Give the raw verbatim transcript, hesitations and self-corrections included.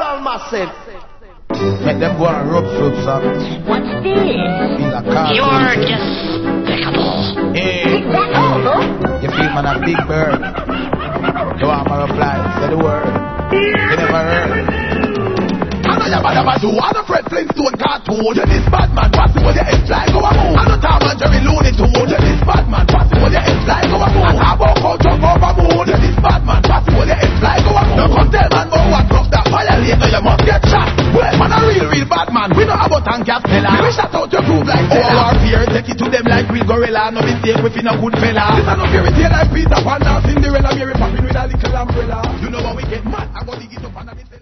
all massive. Make them go and rub soup, son. What's this? Feel a car. You're despicable. Hey. Is that all? You feel man a big bird. You want my reply, say the word. You never heard. I know your bad about you. I know Fred Flintstone cartoon. You this bad man, passing with your head fly, go a move. I know Tom and Jerry Looney Tunes. You this bad man, passing with your head fly, go a move. And I won't go jump over moon. You this bad man, passing with your head fly, go a move. No come tell man about what tough that violate. Now you must get shot. Well, man a real, real bad man. We know about and Castella. We shut out your groove like Stella. Our warfare, take it to them like real gorilla. No mistake, we feel a good fella. This a no fairy tale like Peter Pan. Now Cinderella, Mary popping with a little umbrella. You know how we get mad. I go dig it up and I